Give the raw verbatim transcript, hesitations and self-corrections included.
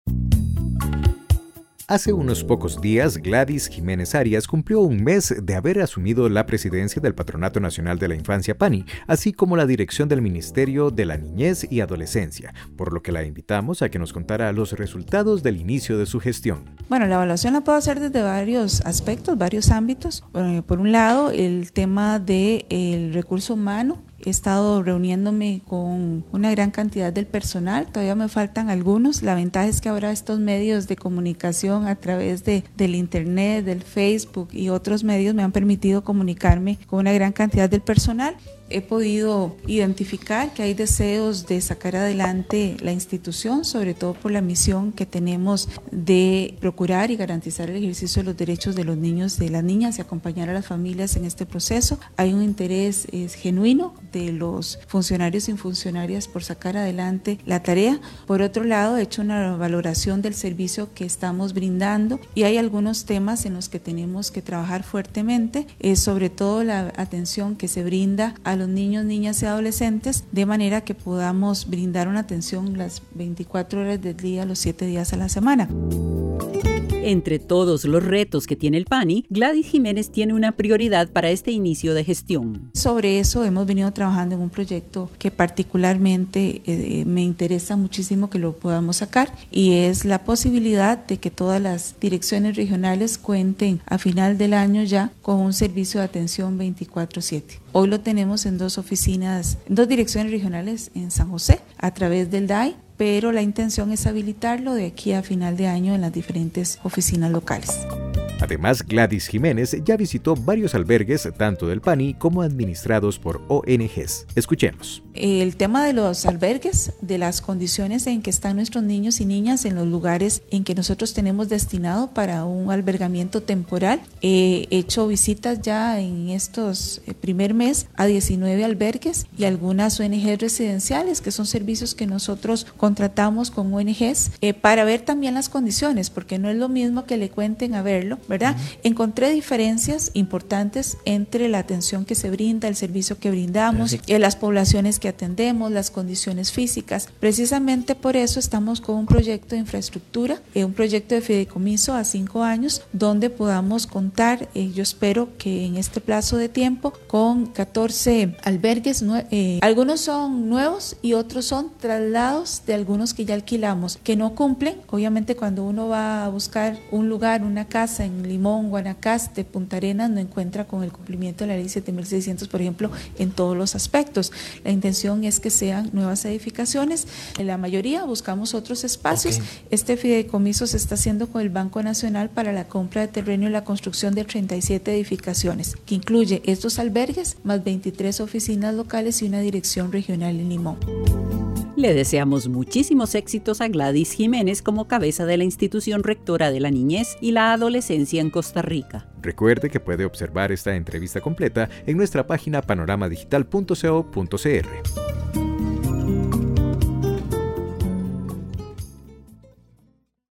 Hace unos pocos días, Gladys Jiménez Arias cumplió un mes de haber asumido la presidencia del Patronato Nacional de la Infancia PANI, así como la dirección del Ministerio de la Niñez y Adolescencia, por lo que la invitamos a que nos contara los resultados del inicio de su gestión. Bueno, la evaluación la puedo hacer desde varios aspectos, varios ámbitos. Por un lado, el tema del recurso humano. He estado reuniéndome con una gran cantidad del personal, todavía me faltan algunos. La ventaja es que ahora estos medios de comunicación a través de, del internet, del Facebook y otros medios me han permitido comunicarme con una gran cantidad del personal. He podido identificar que hay deseos de sacar adelante la institución, sobre todo por la misión que tenemos de procurar y garantizar el ejercicio de los derechos de los niños, de las niñas y acompañar a las familias en este proceso. Hay un interés eh, genuino de los funcionarios y funcionarias por sacar adelante la tarea. Por otro lado, he hecho una valoración del servicio que estamos brindando y hay algunos temas en los que tenemos que trabajar fuertemente, eh, sobre todo la atención que se brinda a los niños, niñas y adolescentes, de manera que podamos brindar una atención las veinticuatro horas del día, los siete días a la semana. Entre todos los retos que tiene el PANI, Gladys Jiménez tiene una prioridad para este inicio de gestión. Sobre eso hemos venido trabajando en un proyecto que particularmente eh, me interesa muchísimo que lo podamos sacar, y es la posibilidad de que todas las direcciones regionales cuenten a final del año ya con un servicio de atención veinticuatro siete. Hoy lo tenemos en dos oficinas, en dos direcciones regionales en San José, a través del D A I, pero la intención es habilitarlo de aquí a final de año en las diferentes oficinas locales. Además, Gladys Jiménez ya visitó varios albergues, tanto del PANI como administrados por O N Ges. Escuchemos. El tema de los albergues, de las condiciones en que están nuestros niños y niñas en los lugares en que nosotros tenemos destinado para un albergamiento temporal. He hecho visitas ya en estos eh, primer mes a diecinueve albergues y algunas O N Ges residenciales, que son servicios que nosotros contratamos con O N Ges eh, para ver también las condiciones, porque no es lo mismo que le cuenten a verlo, ¿verdad? Uh-huh. Encontré diferencias importantes entre la atención que se brinda, el servicio que brindamos, sí. eh, las poblaciones que atendemos, las condiciones físicas. Precisamente por eso estamos con un proyecto de infraestructura, eh, un proyecto de fideicomiso a cinco años, donde podamos contar, eh, yo espero que en este plazo de tiempo, con catorce albergues, eh, algunos son nuevos y otros son traslados de algunos que ya alquilamos, que no cumplen. Obviamente cuando uno va a buscar un lugar, una casa en Limón, Guanacaste, Punta Arenas, no encuentra con el cumplimiento de la ley siete mil seiscientos, por ejemplo, en todos los aspectos. La intención es que sean nuevas edificaciones. En la mayoría buscamos otros espacios. Okay. Este fideicomiso se está haciendo con el Banco Nacional para la compra de terreno y la construcción de treinta y siete edificaciones, que incluye estos albergues, más veintitrés oficinas locales y una dirección regional en Limón. Le deseamos muchísimos éxitos a Gladys Jiménez como cabeza de la institución rectora de la niñez y la adolescencia en Costa Rica. Recuerde que puede observar esta entrevista completa en nuestra página panorama digital punto co punto c r.